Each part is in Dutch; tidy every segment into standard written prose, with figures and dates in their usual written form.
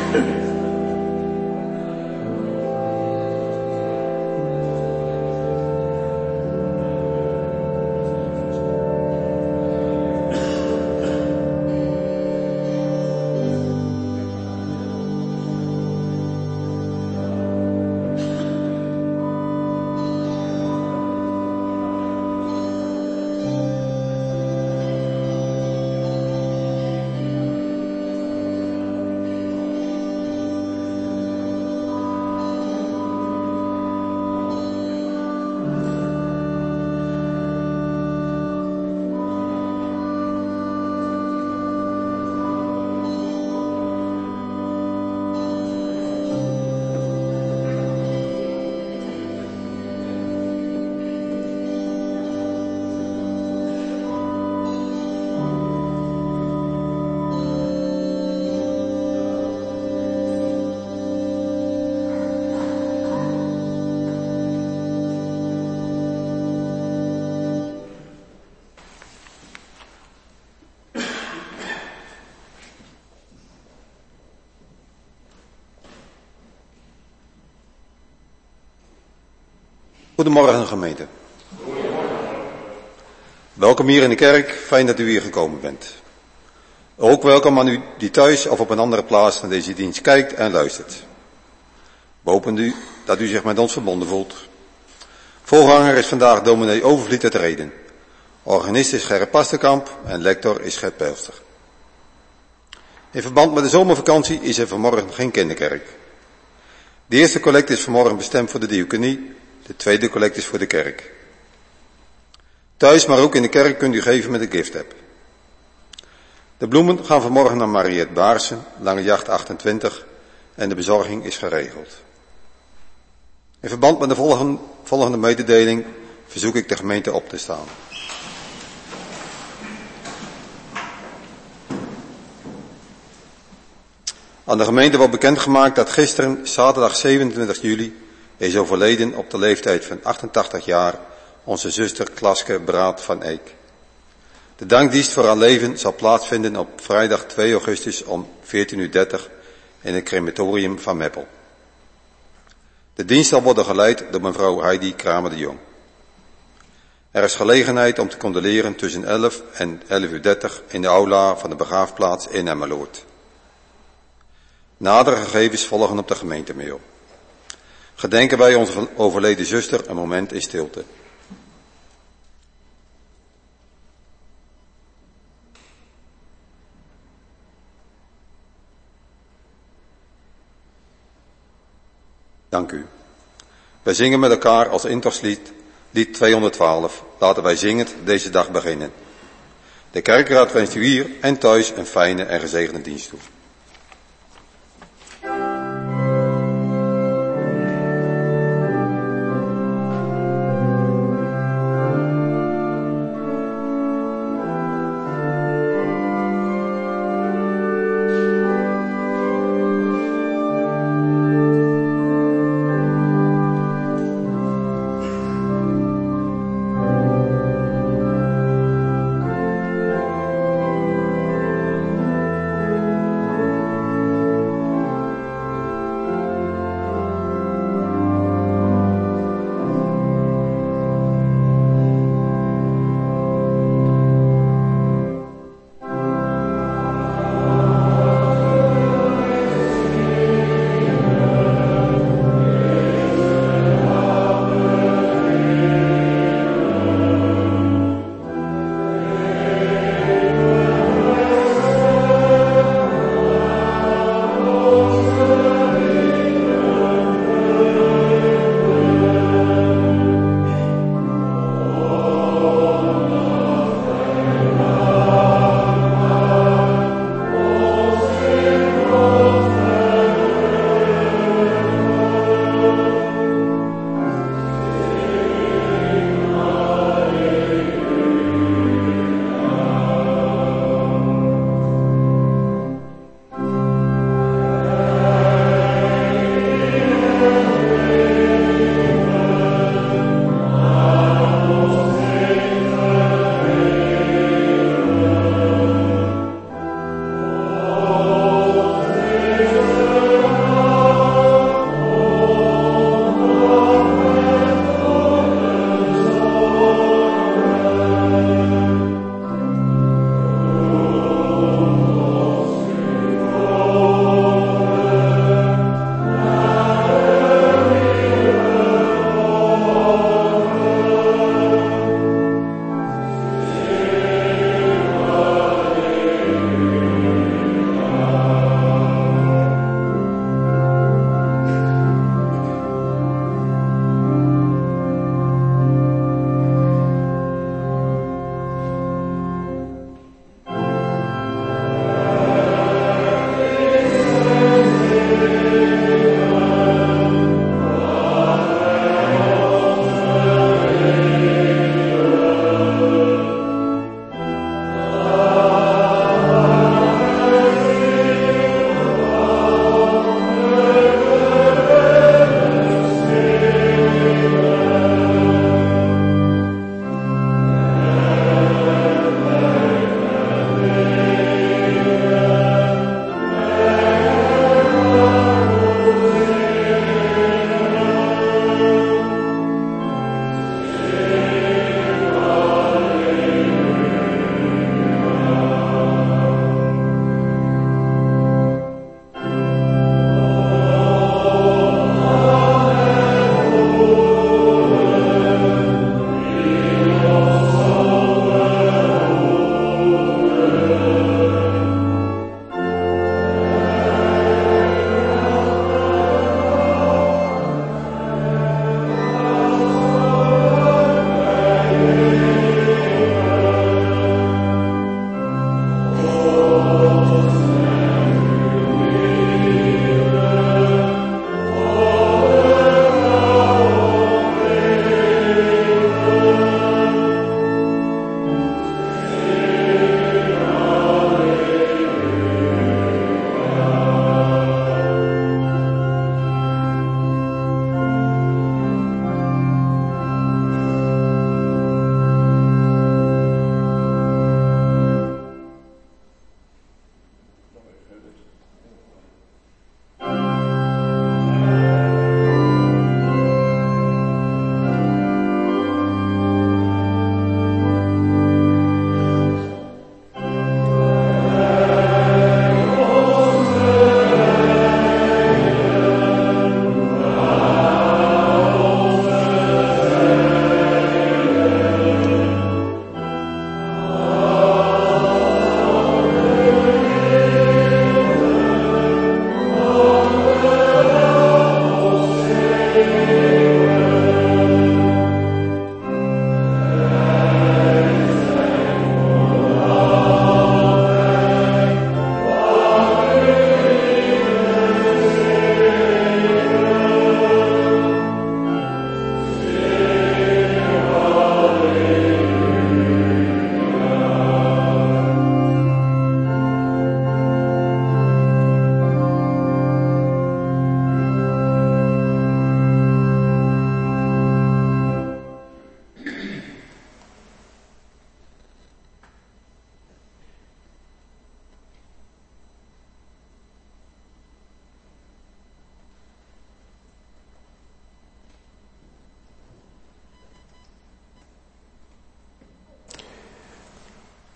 Goedemorgen gemeente. Welkom hier in de kerk, fijn dat u hier gekomen bent. Ook welkom aan u die thuis of op een andere plaats naar deze dienst kijkt en luistert. We hopen dat u zich met ons verbonden voelt. Voorganger is vandaag dominee Overvliet uit Rheden. Organist is Gerrit Pasterkamp en lector is Gert Pelster. In verband met de zomervakantie is er vanmorgen geen kinderkerk. De eerste collecte is vanmorgen bestemd voor de diaconie, de tweede collecte is voor de kerk. Thuis, maar ook in de kerk kunt u geven met de gift-app. De bloemen gaan vanmorgen naar Mariette Baarsen, Langejacht 28 en de bezorging is geregeld. In verband met de volgende mededeling verzoek ik de gemeente op te staan. Aan de gemeente wordt bekendgemaakt dat gisteren, zaterdag 27 juli, is overleden op de leeftijd van 88 jaar onze zuster Klaske Braat van Eek. De dankdienst voor haar leven zal plaatsvinden op vrijdag 2 augustus om 14:30 in het crematorium van Meppel. De dienst zal worden geleid door mevrouw Heidi Kramer de Jong. Er is gelegenheid om te condoleren tussen 11 en 11:30 in de aula van de begraafplaats in Emmeloord. Nadere gegevens volgen op de gemeentemail. Gedenken wij onze overleden zuster een moment in stilte. Dank u. Wij zingen met elkaar als intochtlied, lied 212. Laten wij zingend deze dag beginnen. De kerkraad wenst u hier en thuis een fijne en gezegende dienst toe.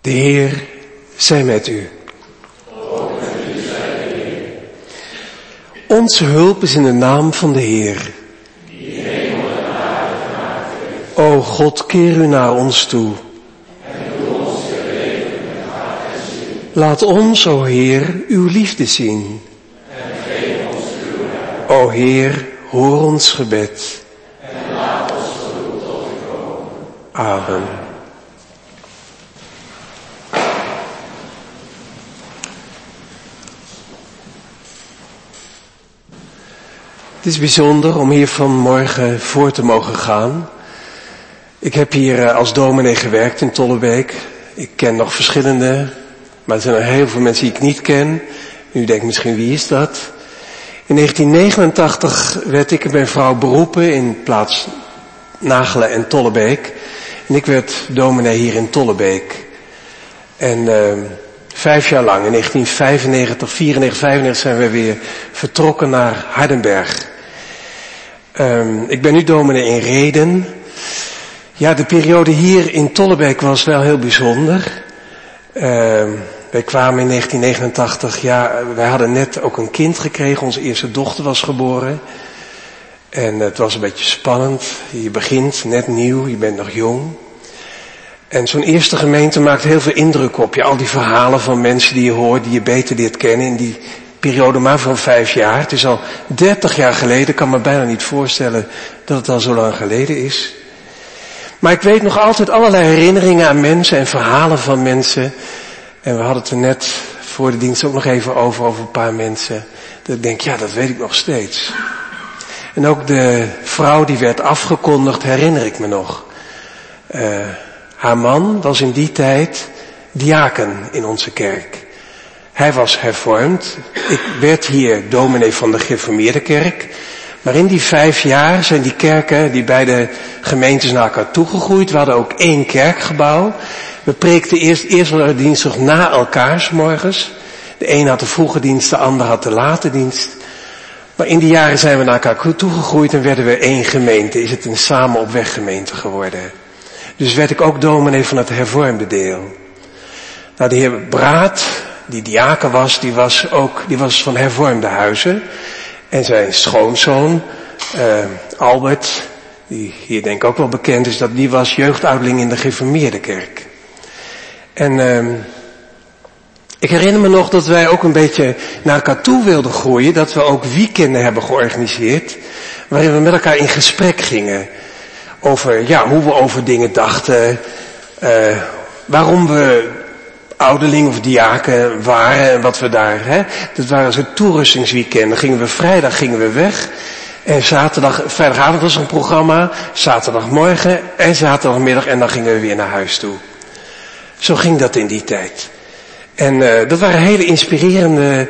De Heer zij met u. Onze hulp is in de naam van de Heer. O God, keer u naar ons toe. Laat ons, o Heer, uw liefde zien. O Heer, hoor ons gebed. Amen. Het is bijzonder om hier vanmorgen voor te mogen gaan. Ik heb hier als dominee gewerkt in Tollebeek. Ik ken nog verschillende, maar er zijn er heel veel mensen die ik niet ken. U denkt misschien, wie is dat? In 1989 werd ik en mijn vrouw beroepen in plaats Nagelen en Tollebeek. En ik werd dominee hier in Tollebeek. En 5 jaar lang, in 1995, 94, 95 zijn we weer vertrokken naar Hardenberg. Ik ben nu dominee in Rheden. Ja, de periode hier in Tollebeek was wel heel bijzonder. Wij kwamen in 1989, wij hadden net ook een kind gekregen. Onze eerste dochter was geboren. En het was een beetje spannend. Je begint net nieuw, je bent nog jong. En zo'n eerste gemeente maakt heel veel indruk op je. Al die verhalen van mensen die je hoort, die je beter leert kennen in die periode maar van 5 jaar. Het is al 30 jaar geleden, ik kan me bijna niet voorstellen dat het al zo lang geleden is. Maar ik weet nog altijd allerlei herinneringen aan mensen en verhalen van mensen. En we hadden het er net voor de dienst ook nog even over een paar mensen. Dat ik denk, ja, dat weet ik nog steeds. En ook de vrouw die werd afgekondigd, herinner ik me nog. Haar man was in die tijd diaken in onze kerk. Hij was hervormd. Ik werd hier dominee van de gereformeerde kerk. Maar in die 5 jaar zijn die kerken, die beide gemeentes naar elkaar toegegroeid. We hadden ook 1 kerkgebouw. We preekten eerst dinsdag na elkaar 's morgens. De een had de vroege dienst, de ander had de late dienst. Maar in die jaren zijn we naar elkaar toegegroeid en werden we 1 gemeente. Is het een samen op weg gemeente geworden. Dus werd ik ook dominee van het hervormde deel. Nou, de heer Braat, die diaken was, die was van hervormde huizen. En zijn schoonzoon, Albert, die hier denk ik ook wel bekend is, die was jeugdouderling in de gereformeerde kerk. En ik herinner me nog dat wij ook een beetje naar elkaar toe wilden groeien, dat we ook weekenden hebben georganiseerd, waarin we met elkaar in gesprek gingen. Over, hoe we over dingen dachten, waarom we ouderling of diaken waren en wat we daar, dat waren zo'n toerustingsweekenden. Vrijdag gingen we weg en vrijdagavond was er een programma, zaterdagmorgen en zaterdagmiddag en dan gingen we weer naar huis toe. Zo ging dat in die tijd. En dat waren hele inspirerende,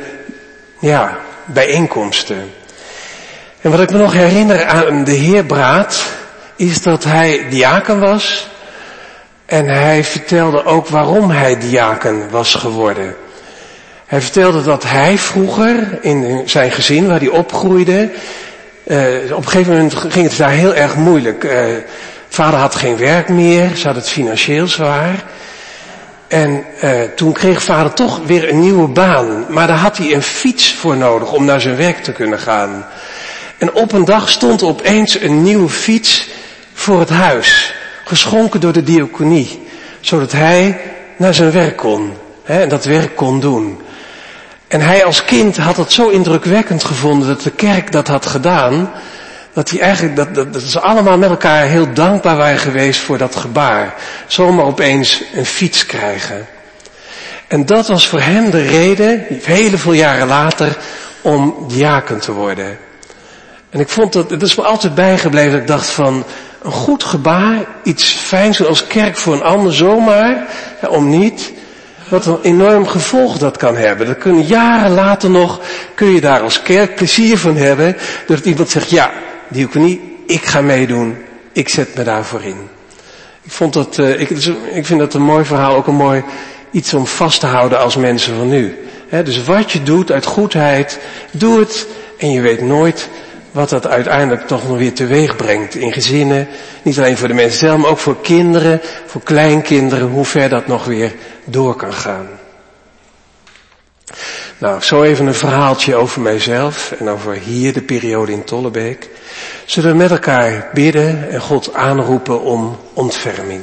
bijeenkomsten. En wat ik me nog herinner aan de heer Braat, is dat hij diaken was. En hij vertelde ook waarom hij diaken was geworden. Hij vertelde dat hij vroeger in zijn gezin waar hij opgroeide, op een gegeven moment ging het daar heel erg moeilijk. Vader had geen werk meer, ze had het financieel zwaar. En toen kreeg vader toch weer een nieuwe baan. Maar daar had hij een fiets voor nodig om naar zijn werk te kunnen gaan. En op een dag stond er opeens een nieuwe fiets voor het huis. Geschonken door de diaconie. Zodat hij naar zijn werk kon. En dat werk kon doen. En hij als kind had het zo indrukwekkend gevonden dat de kerk dat had gedaan. Dat hij eigenlijk, dat ze allemaal met elkaar heel dankbaar waren geweest voor dat gebaar. Zomaar opeens een fiets krijgen. En dat was voor hem de reden, heel veel jaren later, om diaken te worden. En ik vond dat is me altijd bijgebleven, dat ik dacht van, een goed gebaar, iets fijns als kerk voor een ander zomaar, om niet, wat een enorm gevolg dat kan hebben. Dat kun jaren later nog, kun je daar als kerk plezier van hebben, dat iemand zegt, diaconie, ik ga meedoen, ik zet me daarvoor in. Ik vind dat een mooi verhaal, ook een mooi iets om vast te houden als mensen van nu. Dus wat je doet uit goedheid, doe het en je weet nooit wat dat uiteindelijk toch nog weer teweeg brengt in gezinnen. Niet alleen voor de mensen zelf, maar ook voor kinderen, voor kleinkinderen, hoe ver dat nog weer door kan gaan. Nou, zo even een verhaaltje over mijzelf en over hier de periode in Tollebeek. Zullen we met elkaar bidden en God aanroepen om ontferming.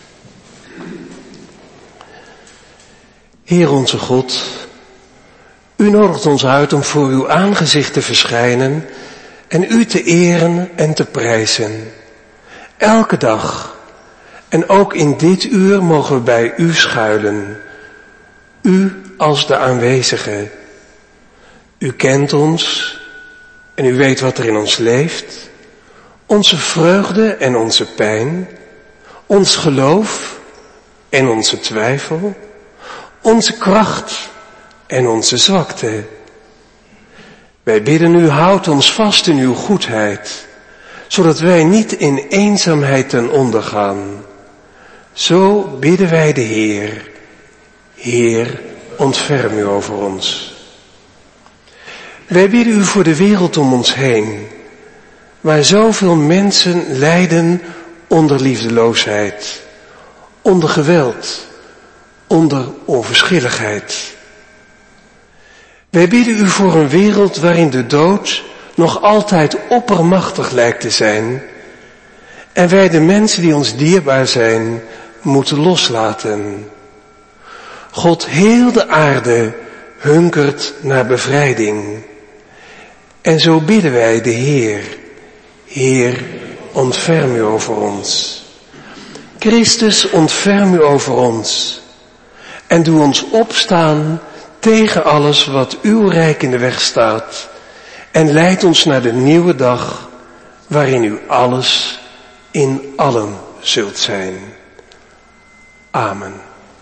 Heer onze God, u nodigt ons uit om voor uw aangezicht te verschijnen en u te eren en te prijzen. Elke dag. En ook in dit uur mogen we bij u schuilen. U als de aanwezige. U kent ons en u weet wat er in ons leeft. Onze vreugde en onze pijn. Ons geloof en onze twijfel. Onze kracht en onze zwakte. Wij bidden u, houd ons vast in uw goedheid, zodat wij niet in eenzaamheid ten onder gaan. Zo bidden wij de Heer. Heer, ontferm u over ons. Wij bidden u voor de wereld om ons heen, waar zoveel mensen lijden onder liefdeloosheid, onder geweld, onder onverschilligheid. Wij bidden u voor een wereld waarin de dood nog altijd oppermachtig lijkt te zijn en wij de mensen die ons dierbaar zijn moeten loslaten. God, heel de aarde hunkert naar bevrijding. En zo bidden wij de Heer. Heer, ontferm u over ons. Christus, ontferm u over ons. En doe ons opstaan tegen alles wat uw rijk in de weg staat. En leid ons naar de nieuwe dag waarin u alles in allen zult zijn. Amen.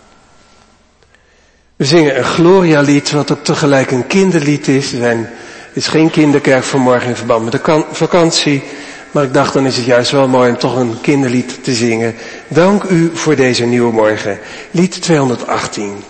We zingen een Gloria-lied wat ook tegelijk een kinderlied is. Het is geen kinderkerk vanmorgen in verband met de vakantie. Maar ik dacht, dan is het juist wel mooi om toch een kinderlied te zingen. Dank u voor deze nieuwe morgen. Lied 218.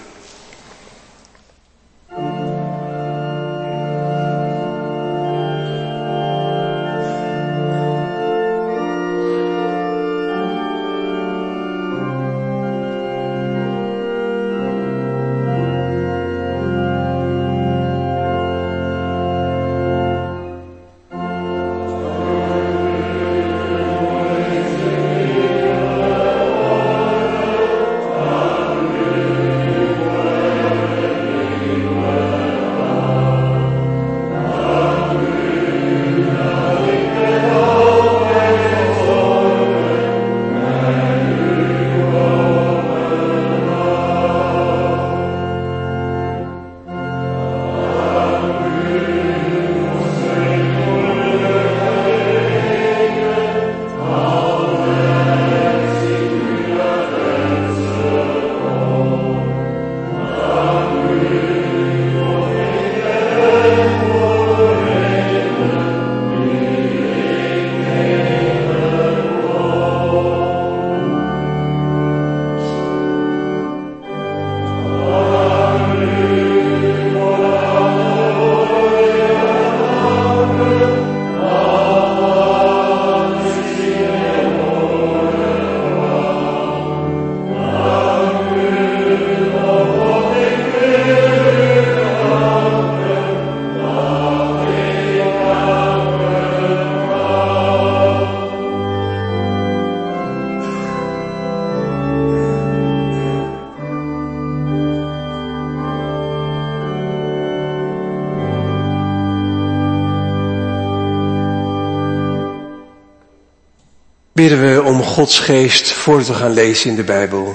Bidden we om Gods geest voor te gaan lezen in de Bijbel.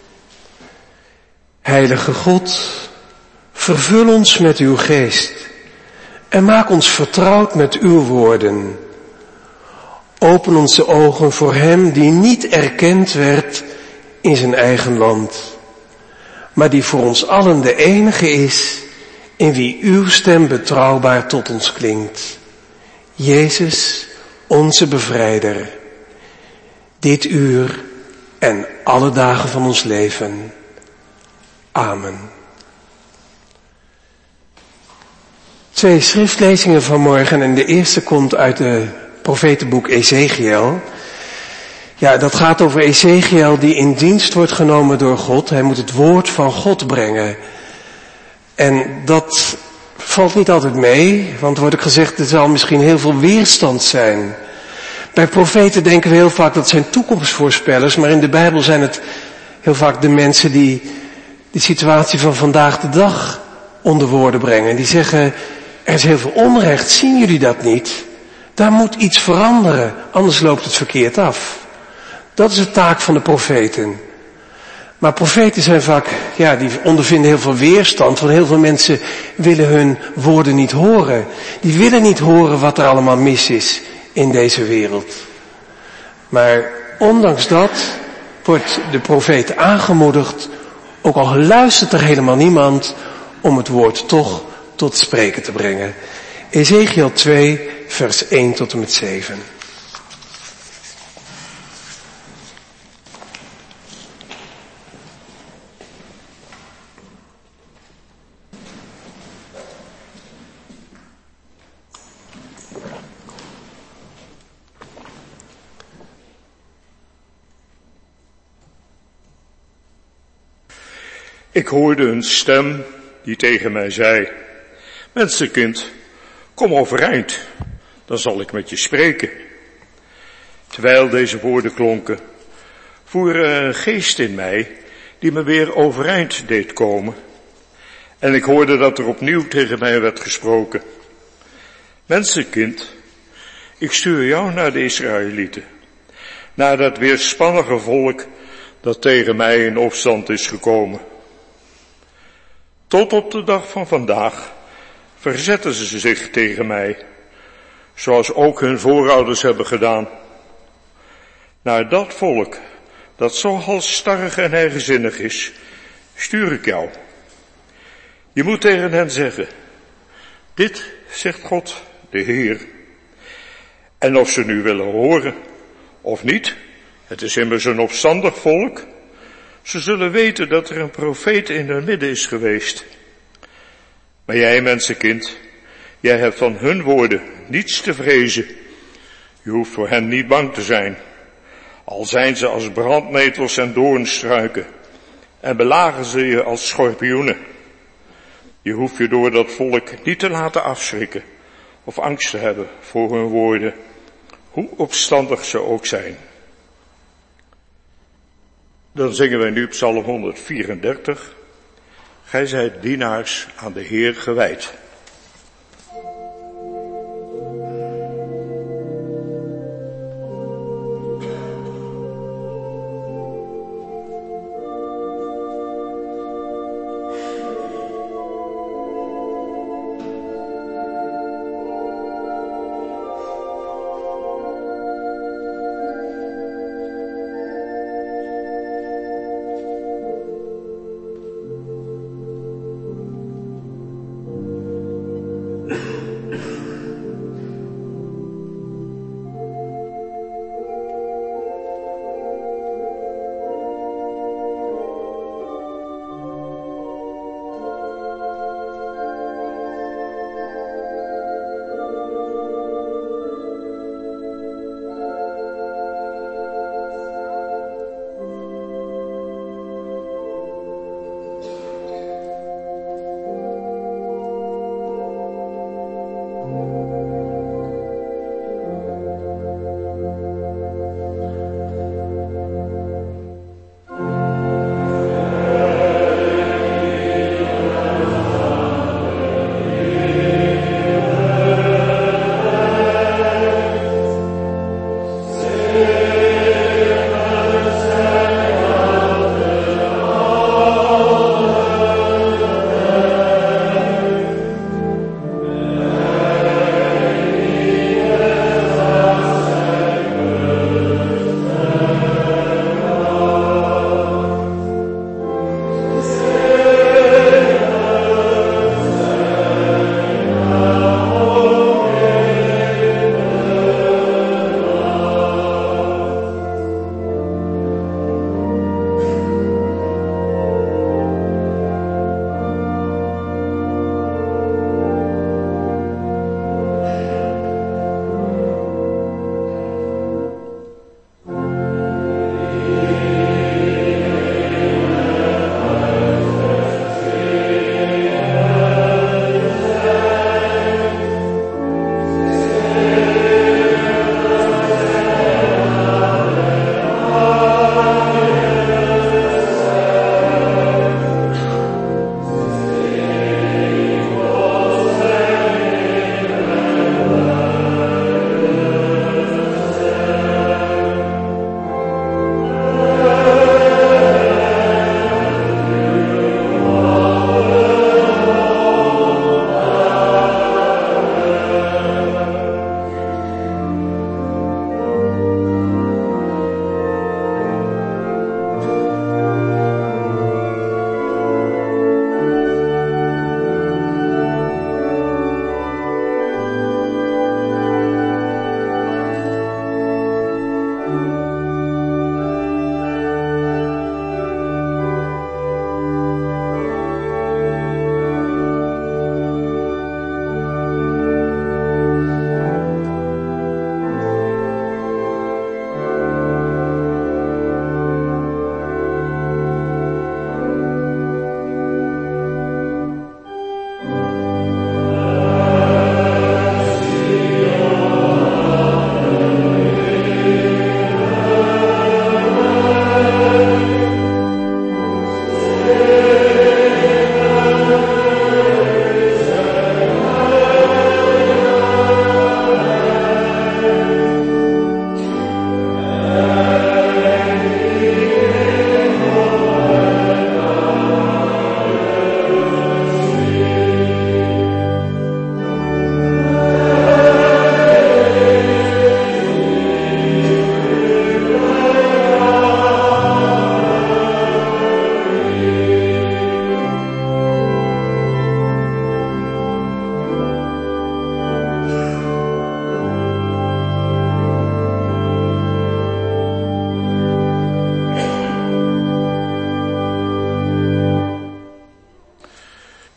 Heilige God, vervul ons met uw geest en maak ons vertrouwd met uw woorden. Open onze ogen voor hem die niet erkend werd in zijn eigen land, maar die voor ons allen de enige is in wie uw stem betrouwbaar tot ons klinkt. Jezus, onze bevrijder. Dit uur en alle dagen van ons leven. Amen. Twee schriftlezingen vanmorgen en de eerste komt uit het profetenboek Ezechiel. Ja, dat gaat over Ezechiel die in dienst wordt genomen door God. Hij moet het woord van God brengen. En dat valt niet altijd mee, want er wordt ook gezegd, er zal misschien heel veel weerstand zijn. Bij profeten denken we heel vaak dat zijn toekomstvoorspellers, maar in de Bijbel zijn het heel vaak de mensen die de situatie van vandaag de dag onder woorden brengen. Die zeggen, er is heel veel onrecht, zien jullie dat niet? Daar moet iets veranderen, anders loopt het verkeerd af. Dat is de taak van de profeten. Maar profeten zijn vaak, die ondervinden heel veel weerstand, want heel veel mensen willen hun woorden niet horen. Die willen niet horen wat er allemaal mis is in deze wereld. Maar ondanks dat wordt de profeet aangemoedigd, ook al luistert er helemaal niemand, om het woord toch tot spreken te brengen. Ezechiel 2, vers 1 tot en met 7. Ik hoorde een stem die tegen mij zei, mensenkind, kom overeind, dan zal ik met je spreken. Terwijl deze woorden klonken, voer er een geest in mij die me weer overeind deed komen. En ik hoorde dat er opnieuw tegen mij werd gesproken. Mensenkind, ik stuur jou naar de Israëlieten, naar dat weerspannige volk dat tegen mij in opstand is gekomen. Tot op de dag van vandaag verzetten ze zich tegen mij, zoals ook hun voorouders hebben gedaan. Naar dat volk, dat zo halsstarrig en eigenzinnig is, stuur ik jou. Je moet tegen hen zeggen, dit zegt God, de Heer. En of ze nu willen horen of niet, het is immers een opstandig volk, ze zullen weten dat er een profeet in hun midden is geweest. Maar jij, mensenkind, jij hebt van hun woorden niets te vrezen. Je hoeft voor hen niet bang te zijn. Al zijn ze als brandnetels en doornstruiken en belagen ze je als schorpioenen. Je hoeft je door dat volk niet te laten afschrikken of angst te hebben voor hun woorden, hoe opstandig ze ook zijn. Dan zingen wij nu Psalm 134. Gij zijt dienaars aan de Heer gewijd.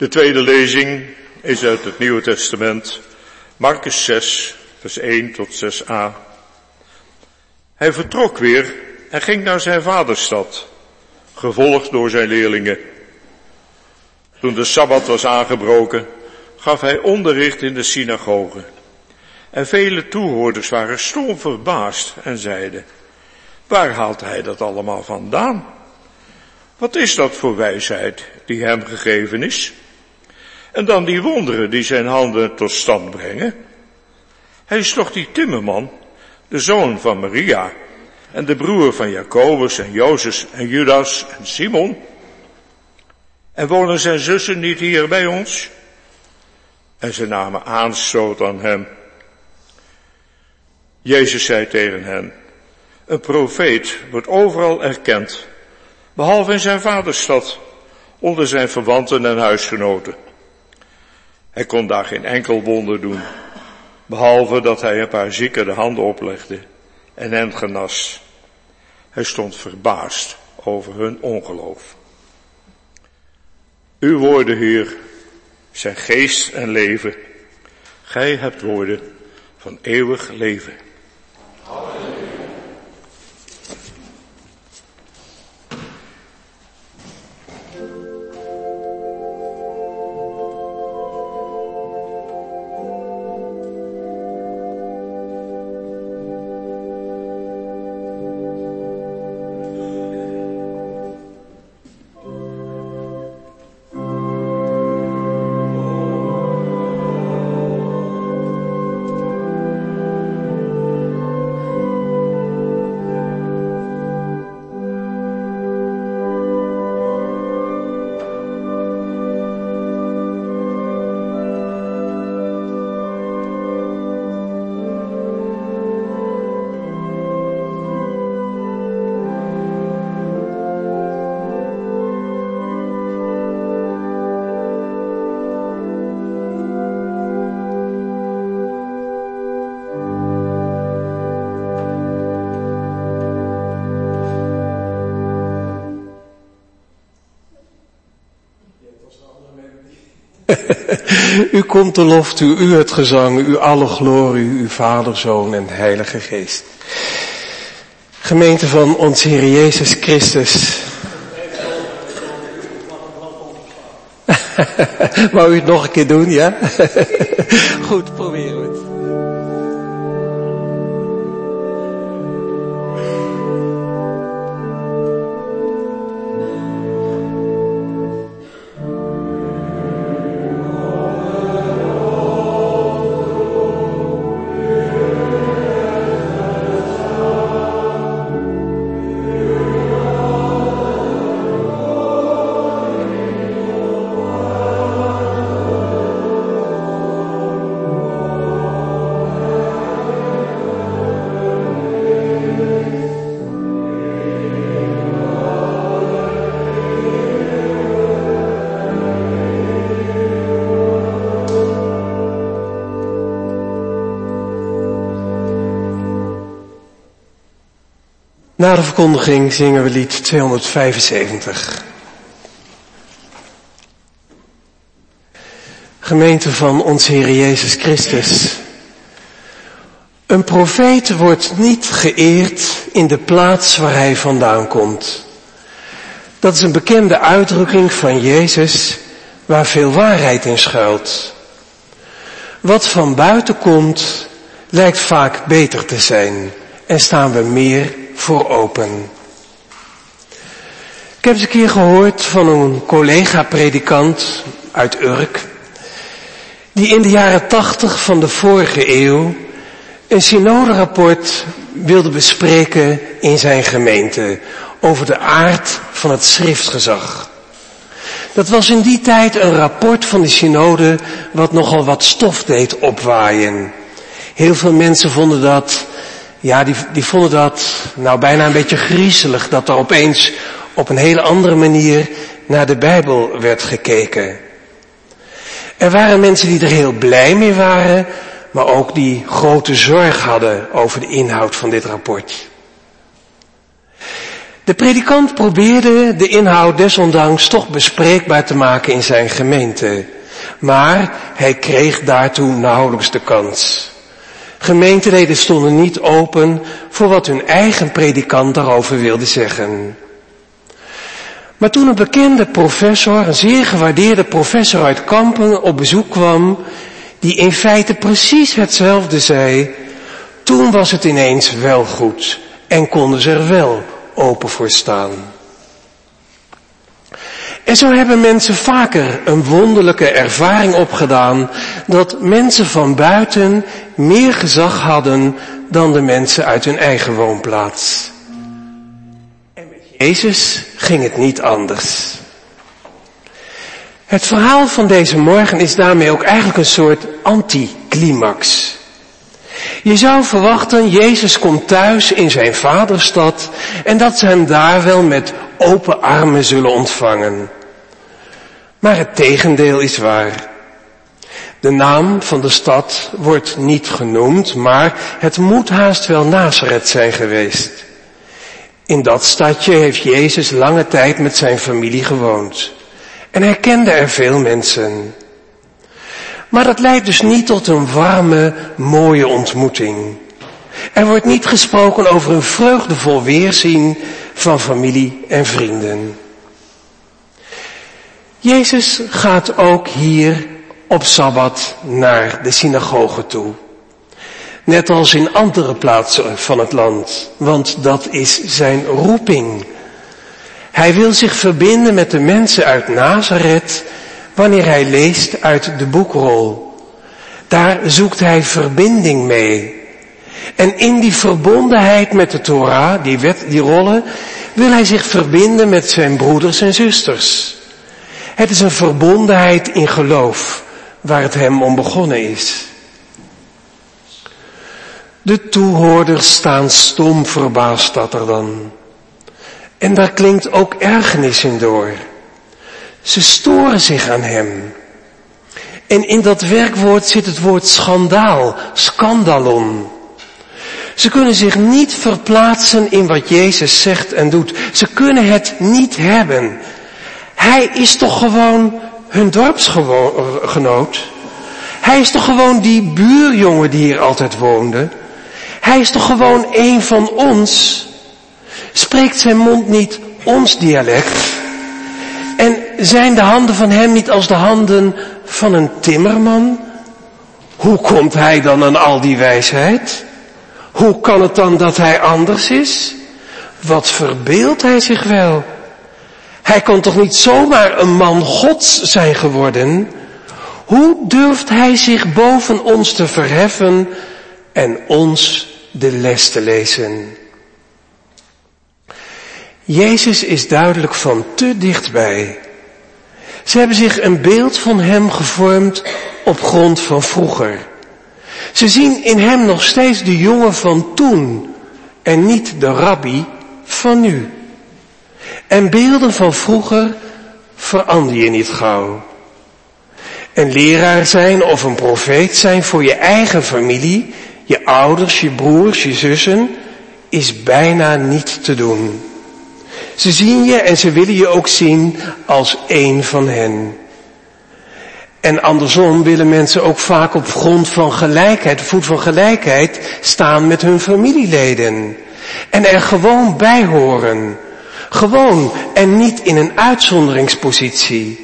De tweede lezing is uit het Nieuwe Testament, Marcus 6, vers 1 tot 6a. Hij vertrok weer en ging naar zijn vaderstad, gevolgd door zijn leerlingen. Toen de Sabbat was aangebroken, gaf hij onderricht in de synagoge. En vele toehoorders waren stom verbaasd en zeiden: waar haalt hij dat allemaal vandaan? Wat is dat voor wijsheid die hem gegeven is? En dan die wonderen die zijn handen tot stand brengen. Hij is toch die timmerman, de zoon van Maria, en de broer van Jacobus en Jozef en Judas en Simon? En wonen zijn zussen niet hier bij ons? En ze namen aanstoot aan hem. Jezus zei tegen hen: een profeet wordt overal erkend, behalve in zijn vaderstad, onder zijn verwanten en huisgenoten. Hij kon daar geen enkel wonder doen, behalve dat hij een paar zieken de handen oplegde en hen genas. Hij stond verbaasd over hun ongeloof. Uw woorden, Heer, zijn geest en leven. Gij hebt woorden van eeuwig leven. U komt de lof toe, u het gezang, u alle glorie, uw Vader, Zoon en Heilige Geest. Gemeente van ons Heer Jezus Christus. Wou u het nog een keer doen, ja? Goed, proberen we het. Na de verkondiging zingen we lied 275. Gemeente van ons Heer Jezus Christus. Een profeet wordt niet geëerd in de plaats waar hij vandaan komt. Dat is een bekende uitdrukking van Jezus, waar veel waarheid in schuilt. Wat van buiten komt, lijkt vaak beter te zijn en staan we meer voor open. Ik heb eens een keer gehoord van een collega-predikant uit Urk, die in de jaren 80 van de vorige eeuw een synoderapport wilde bespreken in zijn gemeente over de aard van het schriftgezag. Dat was in die tijd een rapport van de synode wat nogal wat stof deed opwaaien. Heel veel mensen vonden dat, die vonden dat nou bijna een beetje griezelig, dat er opeens op een hele andere manier naar de Bijbel werd gekeken. Er waren mensen die er heel blij mee waren, maar ook die grote zorg hadden over de inhoud van dit rapport. De predikant probeerde de inhoud desondanks toch bespreekbaar te maken in zijn gemeente. Maar hij kreeg daartoe nauwelijks de kans. Gemeenteleden stonden niet open voor wat hun eigen predikant daarover wilde zeggen. Maar toen een bekende professor, een zeer gewaardeerde professor uit Kampen, op bezoek kwam, die in feite precies hetzelfde zei, toen was het ineens wel goed en konden ze er wel open voor staan. En zo hebben mensen vaker een wonderlijke ervaring opgedaan dat mensen van buiten meer gezag hadden dan de mensen uit hun eigen woonplaats. En met Jezus ging het niet anders. Het verhaal van deze morgen is daarmee ook eigenlijk een soort anticlimax. Je zou verwachten, Jezus komt thuis in zijn vaderstad en dat ze hem daar wel met open armen zullen ontvangen. Maar het tegendeel is waar. De naam van de stad wordt niet genoemd, maar het moet haast wel Nazareth zijn geweest. In dat stadje heeft Jezus lange tijd met zijn familie gewoond. En hij kende er veel mensen. Maar dat leidt dus niet tot een warme, mooie ontmoeting. Er wordt niet gesproken over een vreugdevol weerzien van familie en vrienden. Jezus gaat ook hier op Sabbat naar de synagoge toe. Net als in andere plaatsen van het land, want dat is zijn roeping. Hij wil zich verbinden met de mensen uit Nazareth wanneer hij leest uit de boekrol. Daar zoekt hij verbinding mee. En in die verbondenheid met de Torah, die rollen, wil hij zich verbinden met zijn broeders en zusters. Het is een verbondenheid in geloof, waar het hem om begonnen is. De toehoorders staan stom verbaasd, staat er dan. En daar klinkt ook ergernis in door. Ze storen zich aan hem. En in dat werkwoord zit het woord schandaal, skandalon. Ze kunnen zich niet verplaatsen in wat Jezus zegt en doet. Ze kunnen het niet hebben. Hij is toch gewoon hun dorpsgenoot? Hij is toch gewoon die buurjongen die hier altijd woonde? Hij is toch gewoon een van ons? Spreekt zijn mond niet ons dialect? En zijn de handen van hem niet als de handen van een timmerman? Hoe komt hij dan aan al die wijsheid? Hoe kan het dan dat hij anders is? Wat verbeeldt hij zich wel? Hij kan toch niet zomaar een man Gods zijn geworden? Hoe durft hij zich boven ons te verheffen en ons de les te lezen? Jezus is duidelijk van te dichtbij. Ze hebben zich een beeld van hem gevormd op grond van vroeger. Ze zien in hem nog steeds de jongen van toen en niet de rabbi van nu. En beelden van vroeger verander je niet gauw. Een leraar zijn of een profeet zijn voor je eigen familie, je ouders, je broers, je zussen, is bijna niet te doen. Ze zien je en ze willen je ook zien als één van hen. En andersom willen mensen ook vaak op grond van gelijkheid, op voet van gelijkheid, staan met hun familieleden. En er gewoon bij horen. Gewoon en niet in een uitzonderingspositie.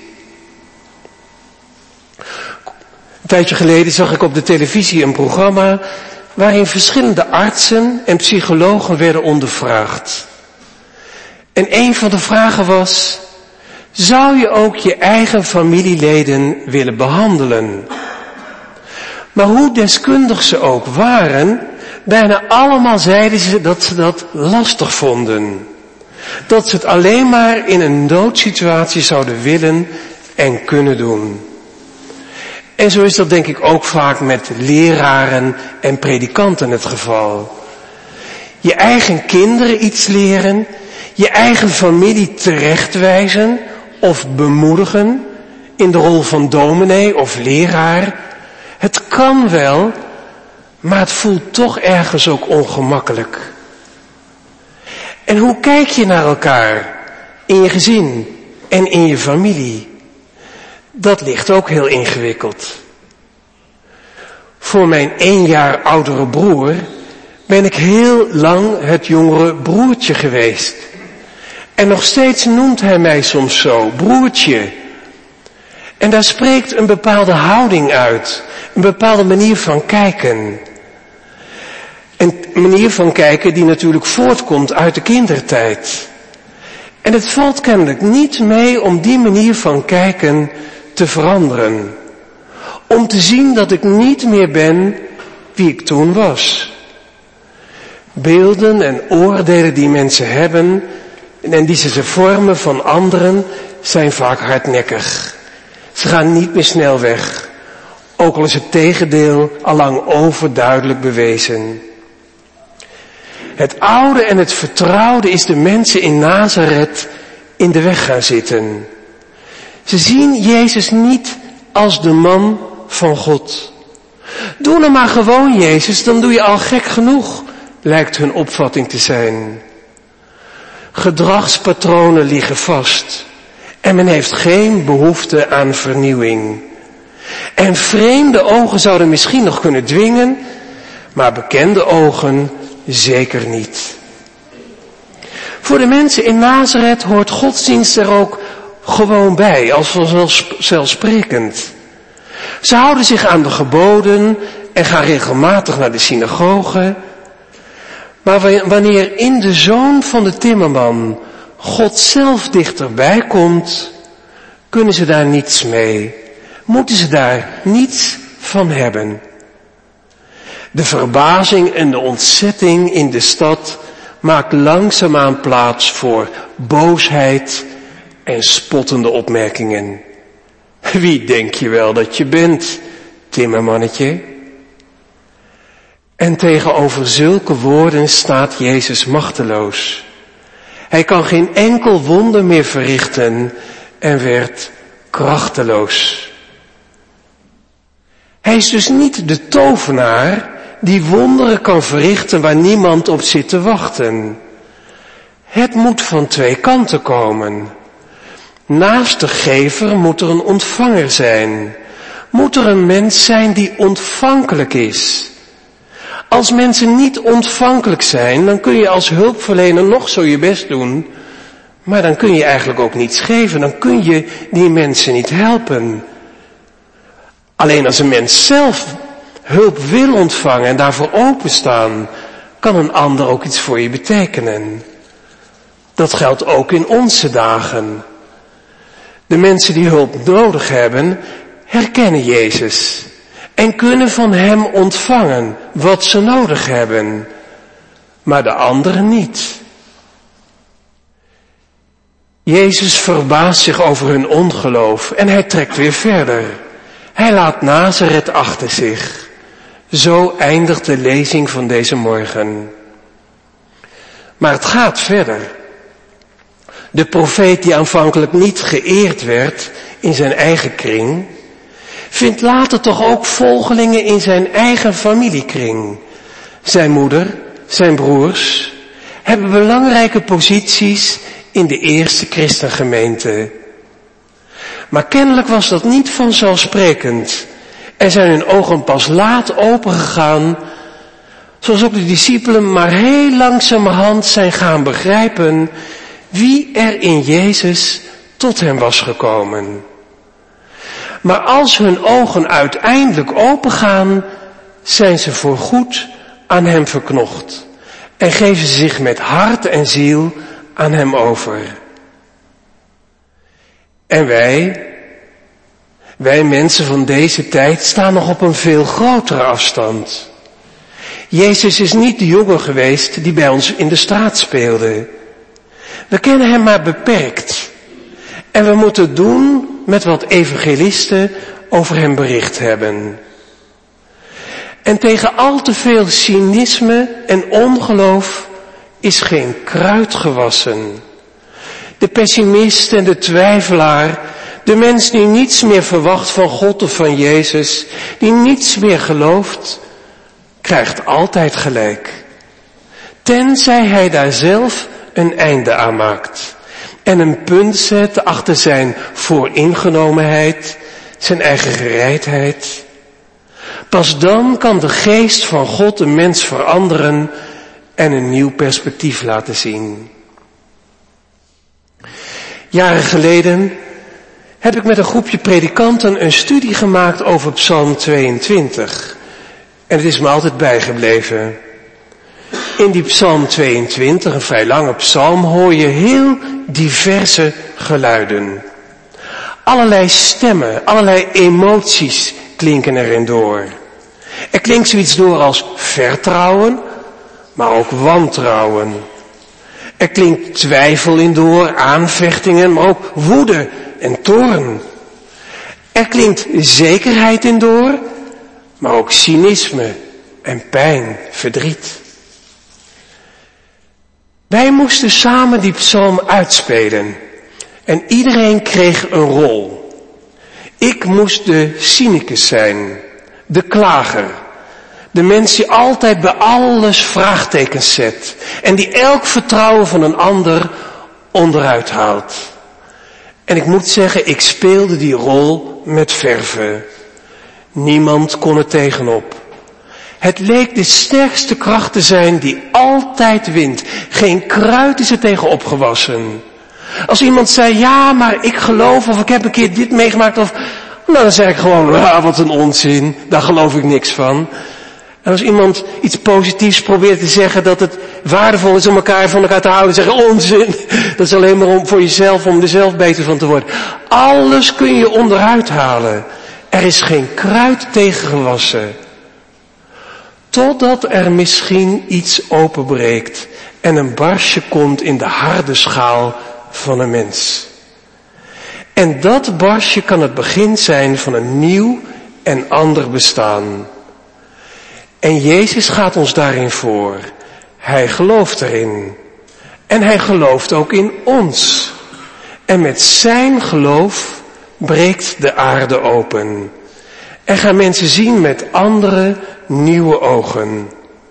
Een tijdje geleden zag ik op de televisie een programma waarin verschillende artsen en psychologen werden ondervraagd. En een van de vragen was: zou je ook je eigen familieleden willen behandelen? Maar hoe deskundig ze ook waren, bijna allemaal zeiden ze dat lastig vonden. Dat ze het alleen maar in een noodsituatie zouden willen en kunnen doen. En zo is dat denk ik ook vaak met leraren en predikanten het geval. Je eigen kinderen iets leren, je eigen familie terechtwijzen of bemoedigen in de rol van dominee of leraar. Het kan wel, maar het voelt toch ergens ook ongemakkelijk. En hoe kijk je naar elkaar in je gezin en in je familie? Dat ligt ook heel ingewikkeld. Voor mijn 1 jaar oudere broer ben ik heel lang het jongere broertje geweest. En nog steeds noemt hij mij soms zo, broertje. En daar spreekt een bepaalde houding uit, een bepaalde manier van kijken. Een manier van kijken die natuurlijk voortkomt uit de kindertijd. En het valt kennelijk niet mee om die manier van kijken te veranderen. Om te zien dat ik niet meer ben wie ik toen was. Beelden en oordelen die mensen hebben en die ze vormen van anderen zijn vaak hardnekkig. Ze gaan niet meer snel weg, ook al is het tegendeel allang overduidelijk bewezen. Het oude en het vertrouwde is de mensen in Nazareth in de weg gaan zitten. Ze zien Jezus niet als de man van God. Doe nou maar gewoon Jezus, dan doe je al gek genoeg, lijkt hun opvatting te zijn. Gedragspatronen liggen vast en men heeft geen behoefte aan vernieuwing. En vreemde ogen zouden misschien nog kunnen dwingen, maar bekende ogen zeker niet. Voor de mensen in Nazareth hoort godsdienst er ook gewoon bij, als vanzelfsprekend. Ze houden zich aan de geboden en gaan regelmatig naar de synagoge. Maar wanneer in de zoon van de timmerman God zelf dichterbij komt, kunnen ze daar niets mee. Moeten ze daar niets van hebben. De verbazing en de ontzetting in de stad maakt langzaamaan plaats voor boosheid en spottende opmerkingen. Wie denk je wel dat je bent, timmermannetje? En tegenover zulke woorden staat Jezus machteloos. Hij kan geen enkel wonder meer verrichten en werd krachteloos. Hij is dus niet de tovenaar die wonderen kan verrichten waar niemand op zit te wachten. Het moet van 2 kanten komen. Naast de gever moet er een ontvanger zijn. Moet er een mens zijn die ontvankelijk is. Als mensen niet ontvankelijk zijn, dan kun je als hulpverlener nog zo je best doen, maar dan kun je eigenlijk ook niets geven. Dan kun je die mensen niet helpen. Alleen als een mens zelf hulp wil ontvangen en daarvoor openstaan, kan een ander ook iets voor je betekenen. Dat geldt ook in onze dagen. De mensen die hulp nodig hebben, herkennen Jezus en kunnen van hem ontvangen wat ze nodig hebben, maar de anderen niet. Jezus verbaast zich over hun ongeloof en hij trekt weer verder. Hij laat Nazareth achter zich. Zo eindigt de lezing van deze morgen. Maar het gaat verder. De profeet die aanvankelijk niet geëerd werd in zijn eigen kring, vindt later toch ook volgelingen in zijn eigen familiekring. Zijn moeder, zijn broers, hebben belangrijke posities in de eerste christengemeente. Maar kennelijk was dat niet vanzelfsprekend en zijn hun ogen pas laat opengegaan, zoals ook de discipelen maar heel langzamerhand zijn gaan begrijpen wie er in Jezus tot hem was gekomen. Maar als hun ogen uiteindelijk opengaan, zijn ze voorgoed aan hem verknocht en geven ze zich met hart en ziel aan hem over. En wij mensen van deze tijd staan nog op een veel grotere afstand. Jezus is niet de jongen geweest die bij ons in de straat speelde. We kennen hem maar beperkt. En we moeten het doen met wat evangelisten over hem bericht hebben. En tegen al te veel cynisme en ongeloof is geen kruid gewassen. De pessimist en de twijfelaar, de mens die niets meer verwacht van God of van Jezus, die niets meer gelooft, krijgt altijd gelijk. Tenzij hij daar zelf een einde aan maakt. En een punt zet achter zijn vooringenomenheid, zijn eigen gereidheid. Pas dan kan de geest van God een mens veranderen en een nieuw perspectief laten zien. Jaren geleden heb ik met een groepje predikanten een studie gemaakt over Psalm 22. En het is me altijd bijgebleven. In die Psalm 22, een vrij lange psalm, hoor je heel diverse geluiden. Allerlei stemmen, allerlei emoties klinken erin door. Er klinkt zoiets door als vertrouwen, maar ook wantrouwen. Er klinkt twijfel in door, aanvechtingen, maar ook woede en toorn. Er klinkt zekerheid in door, maar ook cynisme en pijn, verdriet. Wij moesten samen die psalm uitspelen en iedereen kreeg een rol. Ik moest de cynicus zijn, de klager, de mens die altijd bij alles vraagtekens zet en die elk vertrouwen van een ander onderuit haalt. En ik moet zeggen, ik speelde die rol met verve. Niemand kon er tegenop. Het leek de sterkste kracht te zijn die altijd wint. Geen kruid is er tegen opgewassen. Als iemand zei, ja, maar ik geloof, of ik heb een keer dit meegemaakt, of nou, dan zei ik gewoon, wat een onzin, daar geloof ik niks van. En als iemand iets positiefs probeert te zeggen, dat het waardevol is om elkaar van elkaar te houden, zeggen onzin, dat is alleen maar voor jezelf, om er zelf beter van te worden. Alles kun je onderuit halen. Er is geen kruid tegen gewassen. Totdat er misschien iets openbreekt en een barsje komt in de harde schaal van een mens. En dat barsje kan het begin zijn van een nieuw en ander bestaan. En Jezus gaat ons daarin voor. Hij gelooft erin. En hij gelooft ook in ons. En met zijn geloof breekt de aarde open. En gaan mensen zien met andere, nieuwe ogen.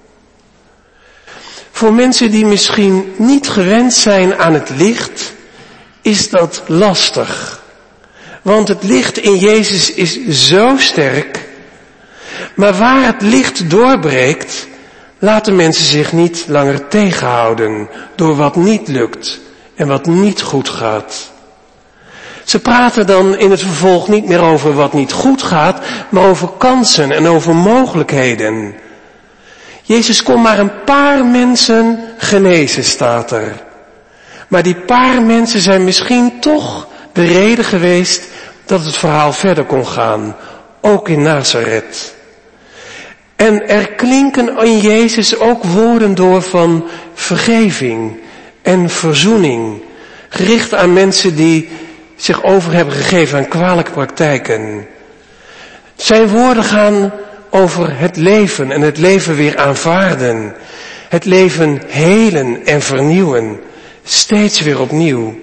Voor mensen die misschien niet gewend zijn aan het licht, is dat lastig. Want het licht in Jezus is zo sterk. Maar waar het licht doorbreekt, laten mensen zich niet langer tegenhouden door wat niet lukt en wat niet goed gaat. Ze praten dan in het vervolg niet meer over wat niet goed gaat, maar over kansen en over mogelijkheden. Jezus kon maar een paar mensen genezen, staat er. Maar die paar mensen zijn misschien toch de reden geweest dat het verhaal verder kon gaan, ook in Nazareth. En er klinken in Jezus ook woorden door van vergeving en verzoening, gericht aan mensen die zich over hebben gegeven aan kwalijke praktijken. Zijn woorden gaan over het leven en het leven weer aanvaarden. Het leven helen en vernieuwen. Steeds weer opnieuw.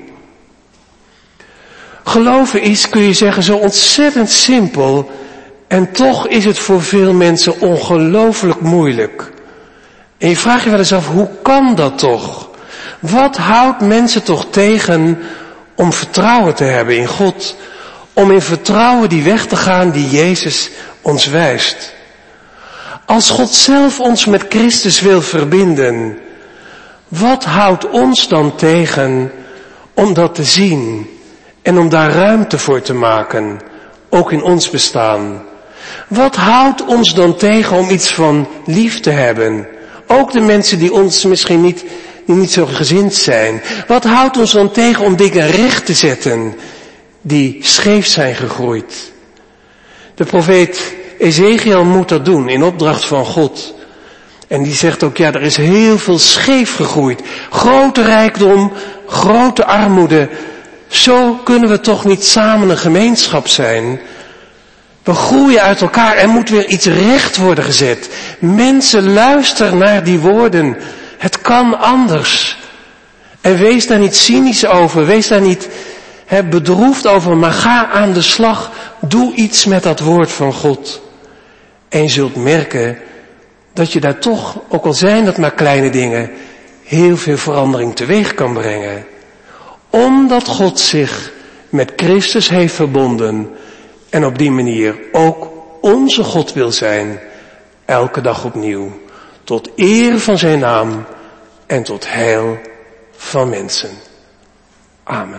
Geloven is, kun je zeggen, zo ontzettend simpel. En toch is het voor veel mensen ongelooflijk moeilijk. En je vraagt je wel eens af, hoe kan dat toch? Wat houdt mensen toch tegen om vertrouwen te hebben in God? Om in vertrouwen die weg te gaan die Jezus ons wijst. Als God zelf ons met Christus wil verbinden, wat houdt ons dan tegen om dat te zien en om daar ruimte voor te maken, ook in ons bestaan? Wat houdt ons dan tegen om iets van lief te hebben? Ook de mensen die ons misschien niet zo gezind zijn. Wat houdt ons dan tegen om dingen recht te zetten die scheef zijn gegroeid? De profeet Ezekiel moet dat doen in opdracht van God. En die zegt ook, ja, er is heel veel scheef gegroeid. Grote rijkdom, grote armoede. Zo kunnen we toch niet samen een gemeenschap zijn. We groeien uit elkaar. Er moet weer iets recht worden gezet. Mensen, luister naar die woorden. Het kan anders. En wees daar niet cynisch over. Wees daar niet bedroefd over. Maar ga aan de slag. Doe iets met dat woord van God. En je zult merken dat je daar toch, ook al zijn dat maar kleine dingen, heel veel verandering teweeg kan brengen. Omdat God zich met Christus heeft verbonden en op die manier ook onze God wil zijn, elke dag opnieuw, tot eer van zijn naam en tot heil van mensen. Amen.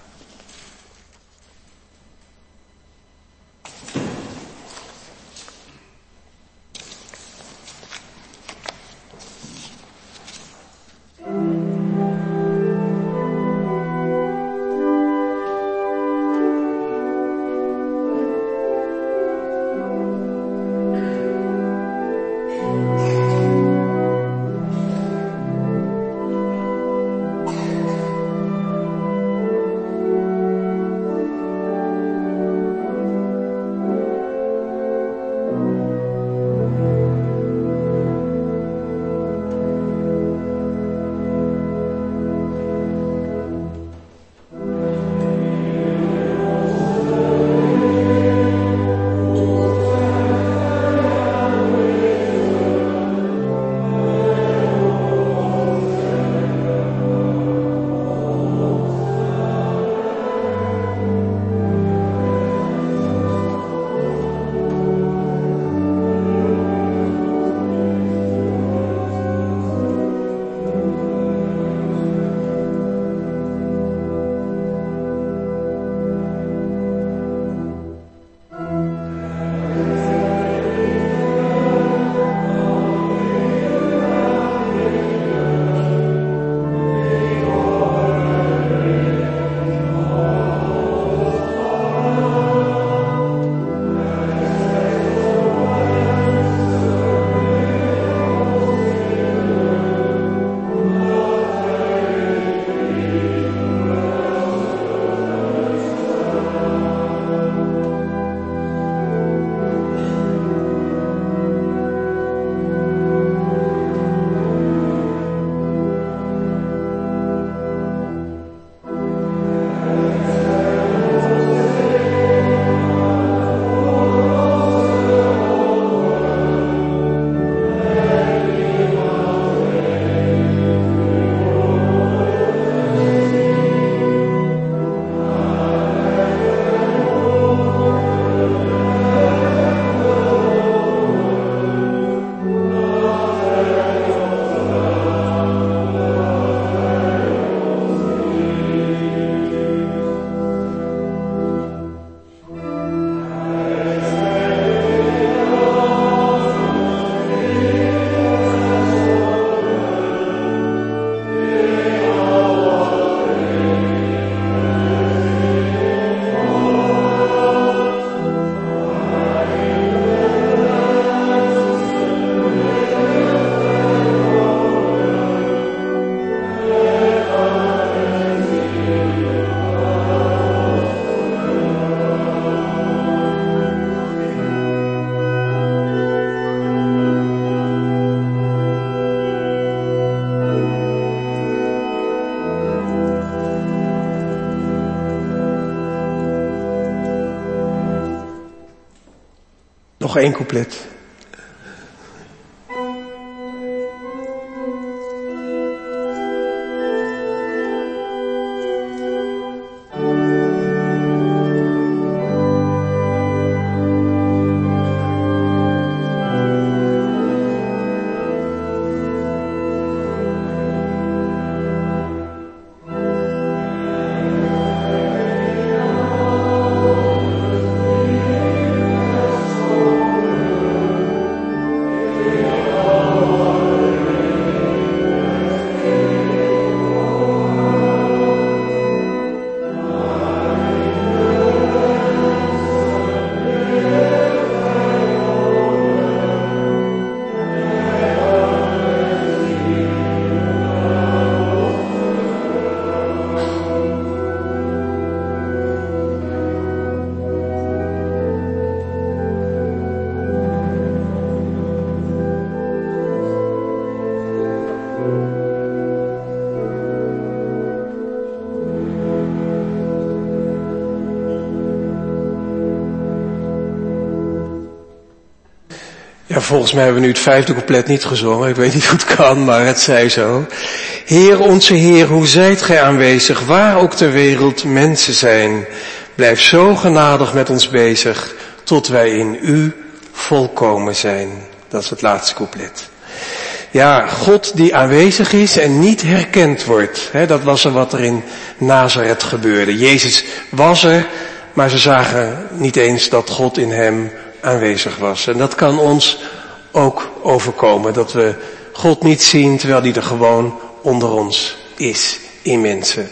Nog 1 couplet. Ja, volgens mij hebben we nu het 5e couplet niet gezongen. Ik weet niet hoe het kan, maar het zij zo. Heer, onze Heer, hoe zijt gij aanwezig, waar ook ter wereld mensen zijn. Blijf zo genadig met ons bezig, tot wij in u volkomen zijn. Dat is het laatste couplet. Ja, God die aanwezig is en niet herkend wordt. Dat was er wat er in Nazareth gebeurde. Jezus was er, maar ze zagen niet eens dat God in hem aanwezig was. En dat kan ons ook overkomen, dat we God niet zien terwijl hij er gewoon onder ons is, in mensen.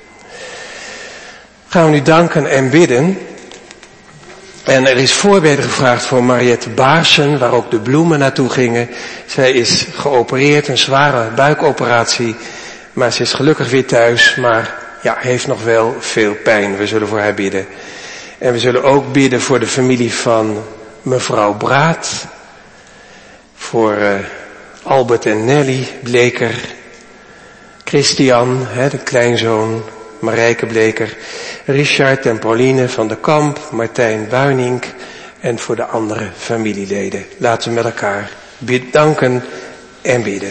Gaan we nu danken en bidden. En er is voorbeden gevraagd voor Mariette Baarsen, waar ook de bloemen naartoe gingen. Zij is geopereerd, een zware buikoperatie, maar ze is gelukkig weer thuis, maar ja, heeft nog wel veel pijn. We zullen voor haar bidden. En we zullen ook bidden voor de familie van mevrouw Braat, voor Albert en Nelly Bleker, Christian, de kleinzoon, Marijke Bleker, Richard en Pauline van de Kamp, Martijn Buinink en voor de andere familieleden. Laten we met elkaar danken en bidden.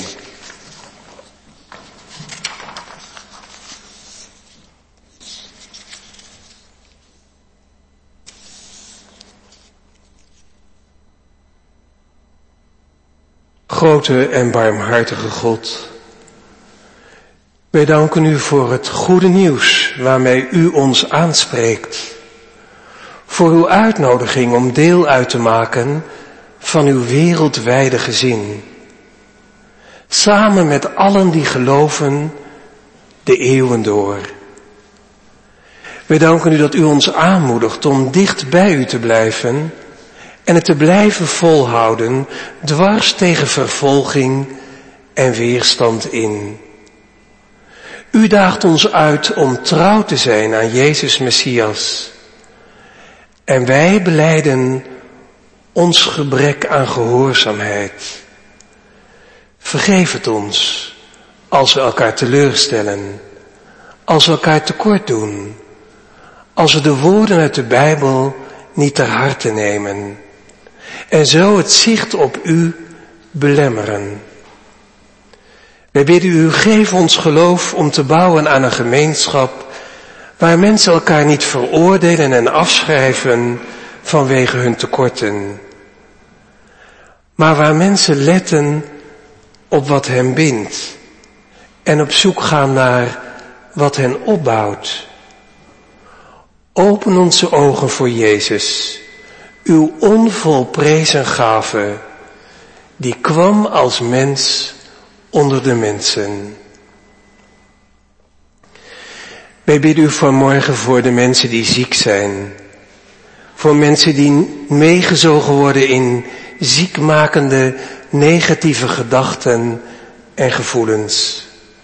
Grote en barmhartige God, wij danken u voor het goede nieuws waarmee u ons aanspreekt. Voor uw uitnodiging om deel uit te maken van uw wereldwijde gezin. Samen met allen die geloven de eeuwen door. Wij danken u dat u ons aanmoedigt om dicht bij u te blijven en het te blijven volhouden dwars tegen vervolging en weerstand in. U daagt ons uit om trouw te zijn aan Jezus Messias. En wij belijden ons gebrek aan gehoorzaamheid. Vergeef het ons als we elkaar teleurstellen, als we elkaar tekort doen, als we de woorden uit de Bijbel niet ter harte nemen en zo het zicht op u belemmeren. Wij bidden u, geef ons geloof om te bouwen aan een gemeenschap waar mensen elkaar niet veroordelen en afschrijven vanwege hun tekorten, maar waar mensen letten op wat hen bindt en op zoek gaan naar wat hen opbouwt. Open onze ogen voor Jezus, uw onvolprezen gave, die kwam als mens onder de mensen. Wij bidden u vanmorgen voor de mensen die ziek zijn. Voor mensen die meegezogen worden in ziekmakende negatieve gedachten en gevoelens.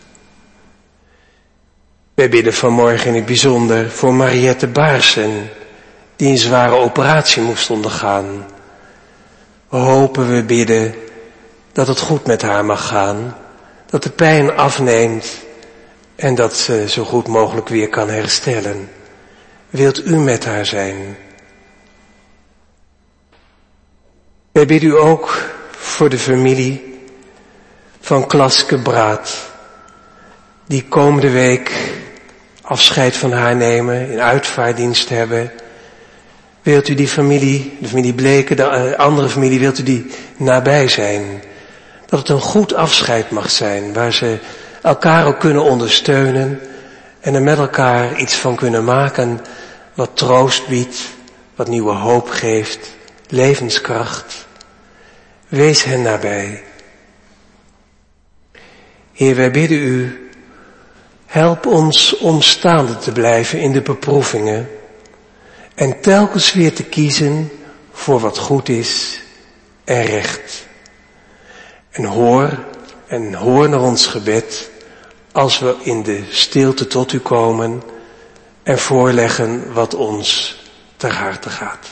Wij bidden vanmorgen in het bijzonder voor Mariette Baarsen, die een zware operatie moest ondergaan. We bidden dat het goed met haar mag gaan, dat de pijn afneemt en dat ze zo goed mogelijk weer kan herstellen. Wilt u met haar zijn? Wij bidden u ook voor de familie van Klaske Braat, die komende week afscheid van haar nemen, in uitvaarddienst hebben. Wilt u die familie, de familie Bleken, de andere familie, wilt u die nabij zijn? Dat het een goed afscheid mag zijn, waar ze elkaar ook kunnen ondersteunen en er met elkaar iets van kunnen maken wat troost biedt, wat nieuwe hoop geeft, levenskracht. Wees hen nabij. Heer, wij bidden u, help ons om staande te blijven in de beproevingen en telkens weer te kiezen voor wat goed is en recht. En hoor naar ons gebed als we in de stilte tot u komen en voorleggen wat ons ter harte gaat.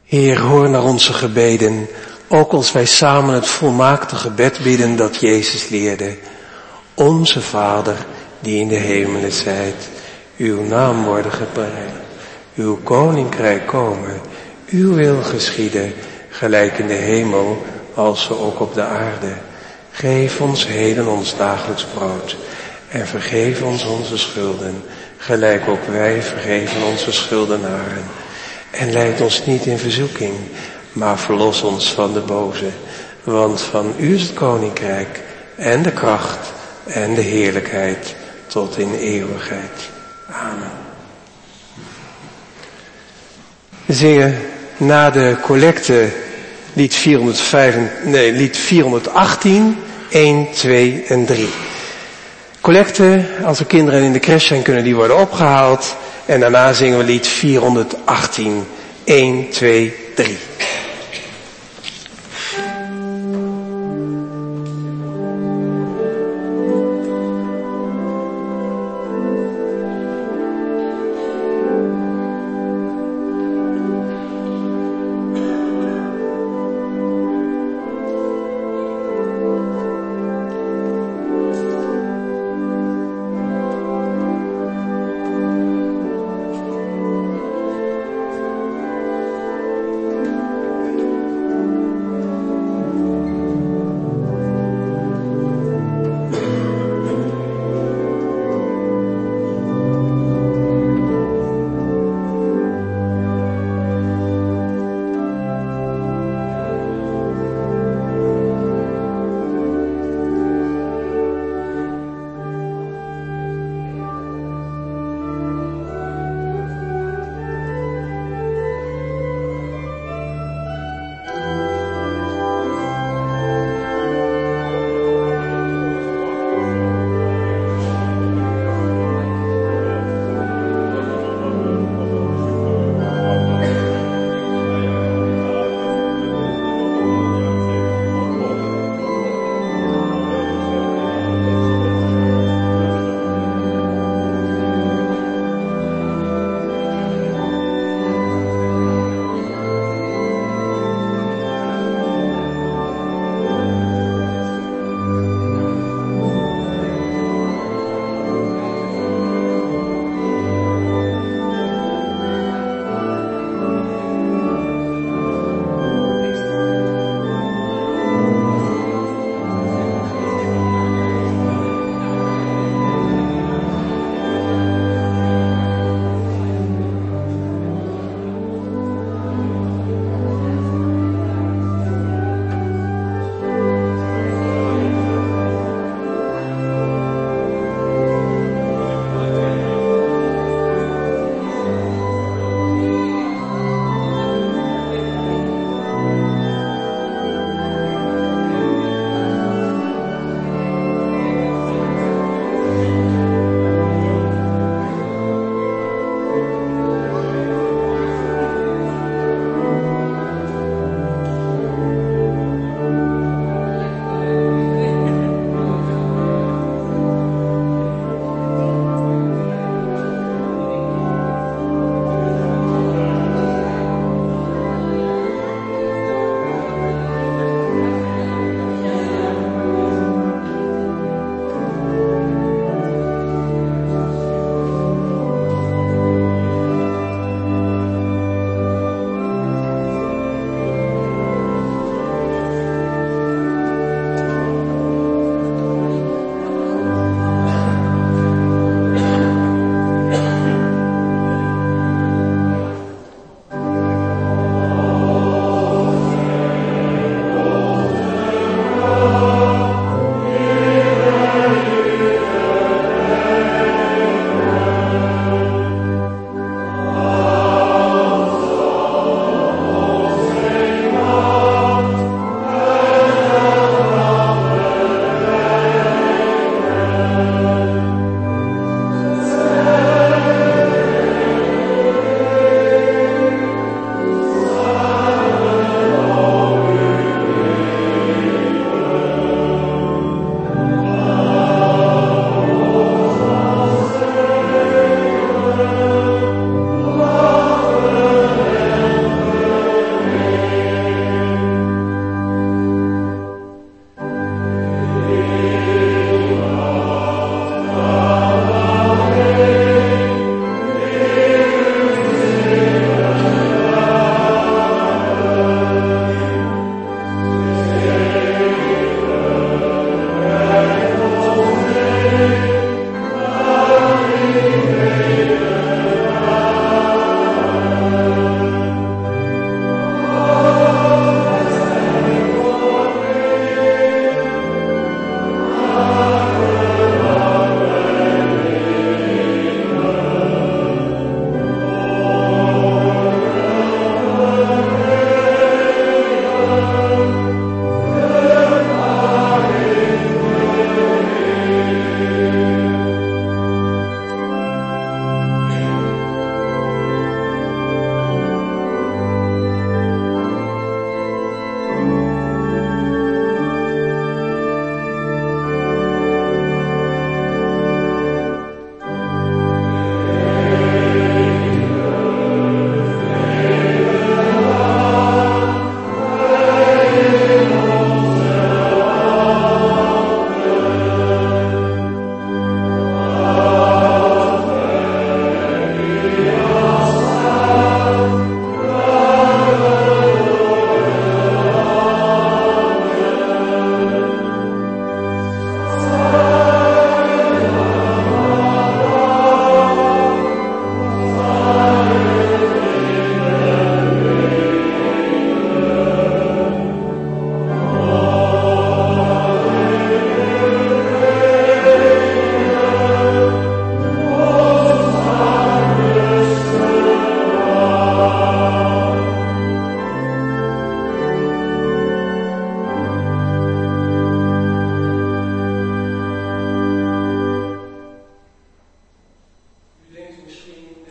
Heer, hoor naar onze gebeden, ook als wij samen het volmaakte gebed bidden dat Jezus leerde. Onze Vader, die in de hemelen zijt, uw naam worden geprijsd, uw koninkrijk komen, uw wil geschieden, gelijk in de hemel, als zo ook op de aarde. Geef ons heden ons dagelijks brood en vergeef ons onze schulden, gelijk ook wij vergeven onze schuldenaren. En leid ons niet in verzoeking, maar verlos ons van de boze. Want van u is het koninkrijk en de kracht en de heerlijkheid tot in eeuwigheid. Amen. We zingen na de collecte lied 418, 1, 2 en 3. Collecte, als er kinderen in de crash zijn, kunnen die worden opgehaald. En daarna zingen we lied 418, 1, 2, 3.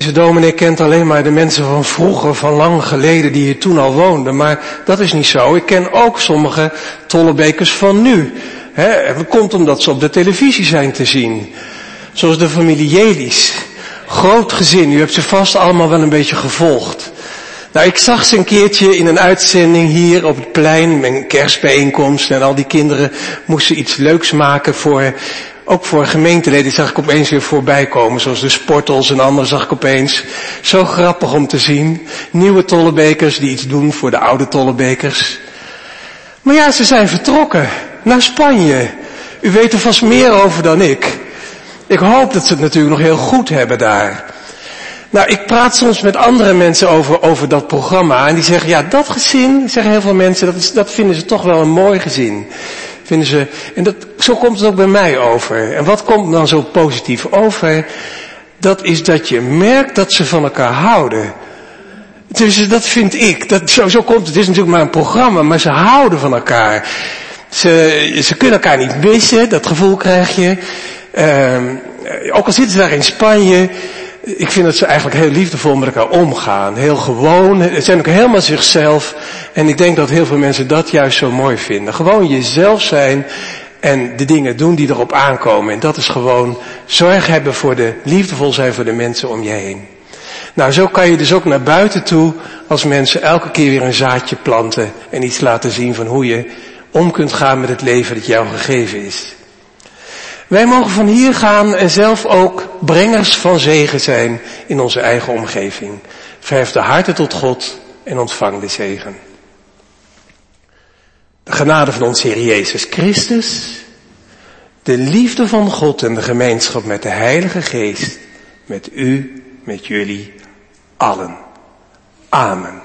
Deze dominee kent alleen maar de mensen van vroeger, van lang geleden, die hier toen al woonden. Maar dat is niet zo. Ik ken ook sommige Tollebekers van nu. Dat komt omdat ze op de televisie zijn te zien. Zoals de familie Jelis. Groot gezin, u hebt ze vast allemaal wel een beetje gevolgd. Nou, ik zag ze een keertje in een uitzending hier op het plein, met een kerstbijeenkomst. En al die kinderen moesten iets leuks maken ook voor gemeenteleden. Die zag ik opeens weer voorbij komen, zoals de Sportels en anderen zag ik opeens. Zo grappig om te zien. Nieuwe Tollebekers die iets doen voor de oude Tollebekers. Maar ja, ze zijn vertrokken naar Spanje. U weet er vast meer over dan ik. Ik hoop dat ze het natuurlijk nog heel goed hebben daar. Nou, ik praat soms met andere mensen over dat programma. En die zeggen, ja, dat gezin, zeggen heel veel mensen, dat vinden ze toch wel een mooi gezin. Vinden ze, en zo komt het ook bij mij over. En wat komt dan zo positief over? Dat is dat je merkt dat ze van elkaar houden. Dus dat vind ik. Zo komt het. Het is natuurlijk maar een programma, maar ze houden van elkaar. Ze kunnen elkaar niet missen, dat gevoel krijg je. Ook al zitten ze daar in Spanje, ik vind dat ze eigenlijk heel liefdevol met elkaar omgaan. Heel gewoon, het zijn ook helemaal zichzelf. En ik denk dat heel veel mensen dat juist zo mooi vinden. Gewoon jezelf zijn en de dingen doen die erop aankomen. En dat is gewoon zorg hebben liefdevol zijn voor de mensen om je heen. Nou, zo kan je dus ook naar buiten toe als mensen elke keer weer een zaadje planten en iets laten zien van hoe je om kunt gaan met het leven dat jou gegeven is. Wij mogen van hier gaan en zelf ook brengers van zegen zijn in onze eigen omgeving. Verhef de harten tot God en ontvang de zegen. De genade van onze Heer Jezus Christus, de liefde van God en de gemeenschap met de Heilige Geest, met u, met jullie allen. Amen.